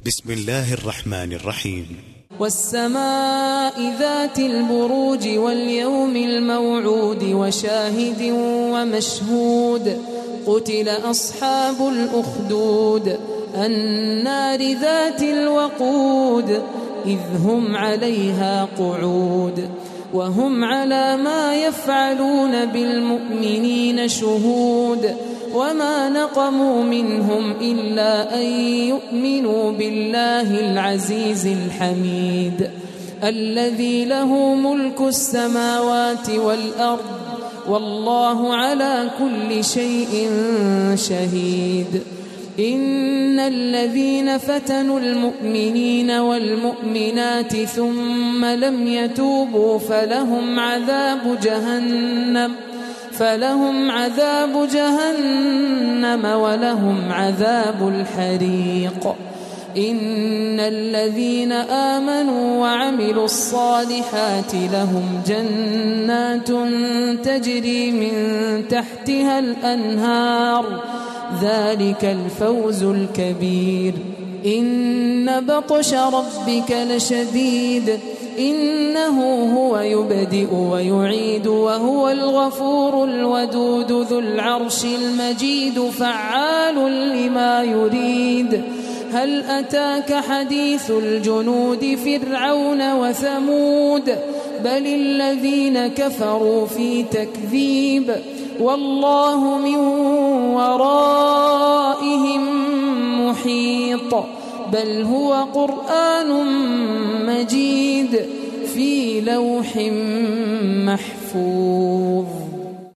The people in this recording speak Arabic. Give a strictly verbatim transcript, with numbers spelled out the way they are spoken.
بسم الله الرحمن الرحيم. والسماء ذات البروج واليوم الموعود وشاهد ومشهود قتل أصحاب الأخدود النار ذات الوقود إذ هم عليها قعود وهم على ما يفعلون بالمؤمنين شهود وما نقموا منهم إلا أن يؤمنوا بالله العزيز الحميد الذي له ملك السماوات والأرض والله على كل شيء شهيد. إن الذين فتنوا المؤمنين والمؤمنات ثم لم يتوبوا فلهم عذاب جهنم فلهم عذاب جهنم ولهم عذاب الحريق. إن الذين آمنوا وعملوا الصالحات لهم جنات تجري من تحتها الأنهار ذلك الفوز الكبير. إن بطش ربك لشديد إنه هو يبدئ ويعيد وهو الغفور الودود ذو العرش المجيد فعال لما يريد. هل أتاك حديث الجنود فرعون وثمود بل الذين كفروا في تكذيب والله من ورائهم محيط بل هو قرآن مجيد في لوح محفوظ.